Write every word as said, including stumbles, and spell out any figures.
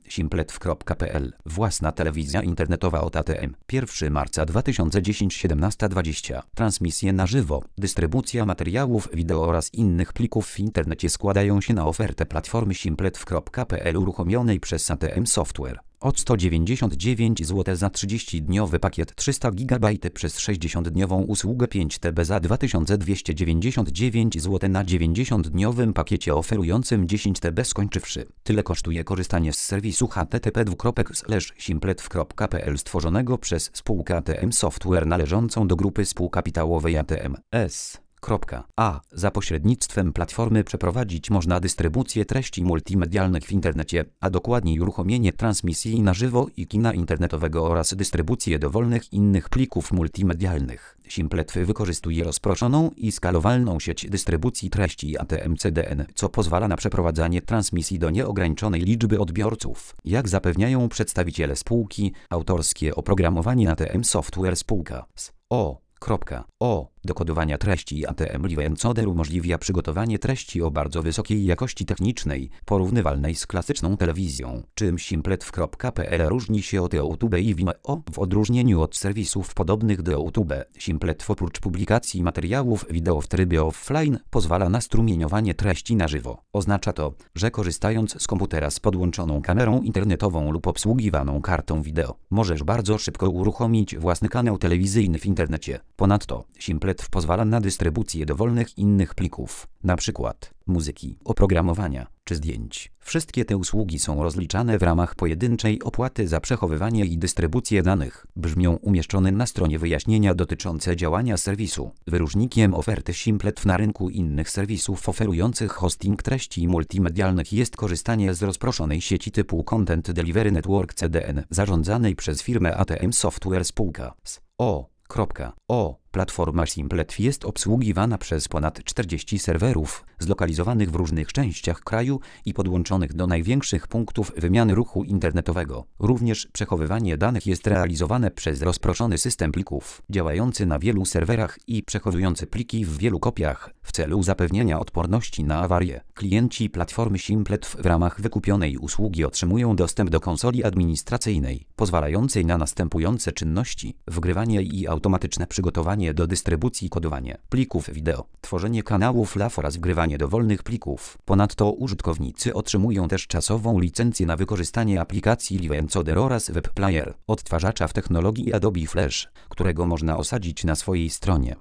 simpletw kropka p l. Własna telewizja internetowa od A T M. pierwszego marca dwa tysiące dziesiątego siedemnaście dwadzieścia. Transmisje na żywo, dystrybucja materiałów wideo oraz innych plików w internecie składają się na ofertę platformy simpletw kropka p l uruchomionej przez A T M Software. Od sto dziewięćdziesiąt dziewięć złotych za trzydziestodniowy pakiet trzysta gigabajtów przez sześćdziesięciodniową usługę pięć T B za dwa tysiące dwieście dziewięćdziesiąt dziewięć złotych na dziewięćdziesięciodniowym pakiecie oferującym dziesięć T B skończywszy. Tyle kosztuje korzystanie z serwisu h t t p dwukropek slash simpletw kropka p l stworzonego przez spółkę A T M Software należącą do grupy współkapitałowej A T M S. A. Za pośrednictwem platformy przeprowadzić można dystrybucję treści multimedialnych w internecie, a dokładniej uruchomienie transmisji na żywo i kina internetowego oraz dystrybucję dowolnych innych plików multimedialnych. Simpletw wykorzystuje rozproszoną i skalowalną sieć dystrybucji treści A T M C D N, co pozwala na przeprowadzanie transmisji do nieograniczonej liczby odbiorców. Jak zapewniają przedstawiciele spółki, autorskie oprogramowanie A T M Software spółka z O. O. Dekodowania treści A T M Live Encoder umożliwia przygotowanie treści o bardzo wysokiej jakości technicznej, porównywalnej z klasyczną telewizją. Czym simpletw kropka p l różni się od YouTube i Vimeo? W odróżnieniu od serwisów podobnych do YouTube, simpletw oprócz publikacji materiałów wideo w trybie offline pozwala na strumieniowanie treści na żywo. Oznacza to, że korzystając z komputera z podłączoną kamerą internetową lub obsługiwaną kartą wideo, możesz bardzo szybko uruchomić własny kanał telewizyjny w internecie. Ponadto, simpletw pozwala na dystrybucję dowolnych innych plików, np. muzyki, oprogramowania czy zdjęć. Wszystkie te usługi są rozliczane w ramach pojedynczej opłaty za przechowywanie i dystrybucję danych. Brzmią umieszczone na stronie wyjaśnienia dotyczące działania serwisu. Wyróżnikiem oferty simpletw na rynku innych serwisów oferujących hosting treści multimedialnych jest korzystanie z rozproszonej sieci typu Content Delivery Network C D N, zarządzanej przez firmę A T M Software spółka z O. O. Platforma simpletw jest obsługiwana przez ponad czterdzieści serwerów, zlokalizowanych w różnych częściach kraju i podłączonych do największych punktów wymiany ruchu internetowego. Również przechowywanie danych jest realizowane przez rozproszony system plików, działający na wielu serwerach i przechowujący pliki w wielu kopiach, w celu zapewnienia odporności na awarie. Klienci platformy simpletw w ramach wykupionej usługi otrzymują dostęp do konsoli administracyjnej, pozwalającej na następujące czynności: wgrywanie i automatyczne przygotowanie do dystrybucji kodowania plików wideo, tworzenie kanałów L A W oraz wgrywanie dowolnych plików. Ponadto użytkownicy otrzymują też czasową licencję na wykorzystanie aplikacji Live Encoder oraz Web Player, odtwarzacza w technologii Adobe Flash, którego można osadzić na swojej stronie.